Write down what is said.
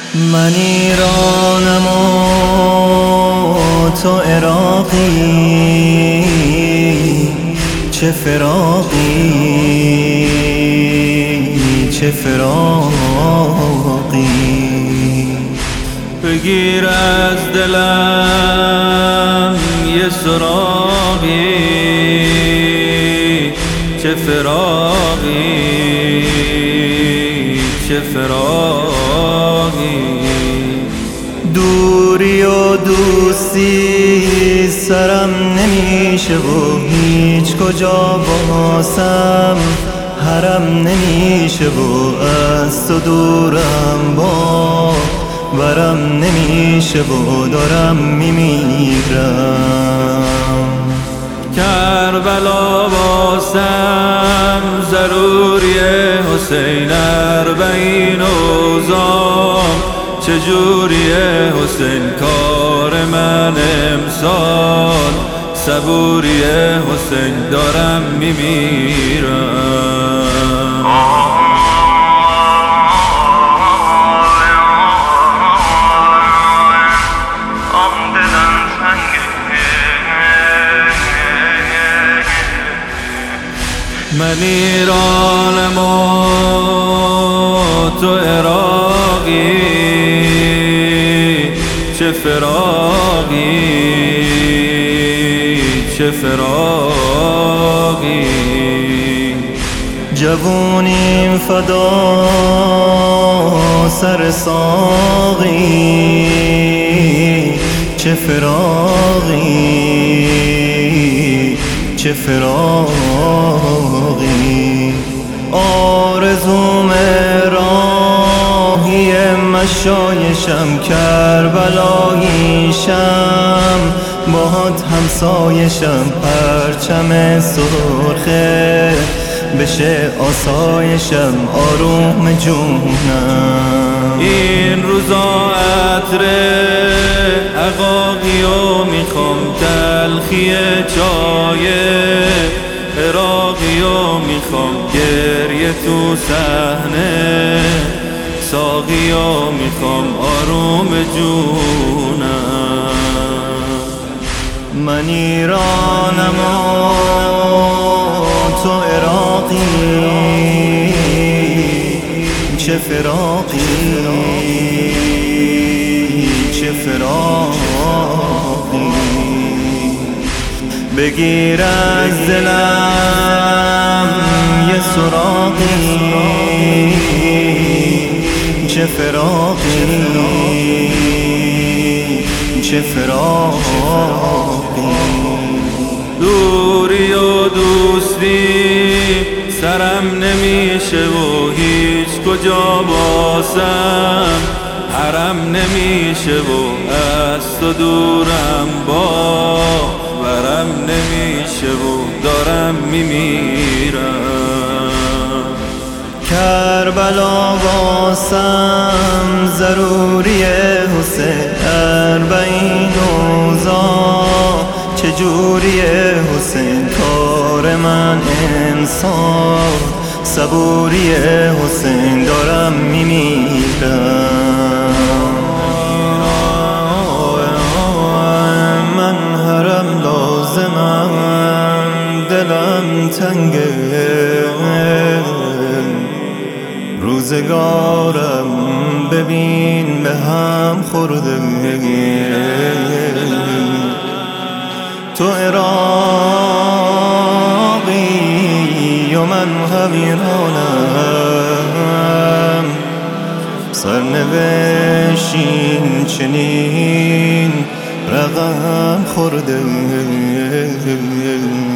من ایرانم و تو عراقی، چه فراقی چه فراقی. بگیر از دلم یه سراغی، چه فراقی چه فراقی. دوری و دوستی سرم نمیشه و هیچ کجا باسم حرم نمیشه و از تو دورم باورم نمیشه و دارم میمیرم. کربلا واسم ضروریه حسین، اربعین اوزام چجوریه حسین، کار من امسال صبوریه حسین، دارم میمیرم. من ایرانم و تو عراقی، چه فراقی چه فراقی. جوونیم فدا سر ساقی، چه فراقی چه فراقی. آرزوم راهی مشایشم، کربلاییشم باهات همسایشم، پرچم سرخه بشه آسایشم، آروم جونم. این روزا عطر عقاقیو میخوام، تلخی چای عراقیو میخوام، گریه تو صحنه ساقیو میخوام، آروم جونم. من ایرانم و تو عراقی، چه فراقی چه فراقی. بگیر از دلم یه سراغی، چه فراقی چه فراقی. دوری و دوستی سرم نمیشه و هیچ کجا باسم حرم نمیشه و از تو دورم باورم نمیشه و دارم میمیرم. کربلا واسم ضروریه حسین، اربعین اوزا چجوریه حسین، کار من انسان صبوریه حسین، دارم میمیرم. من حرم لازمم، دلم تنگه، روزگارم ببین به هم خورده. تو عراقی و من هم ایرانم، سرنوشتین چنین رقم خورده.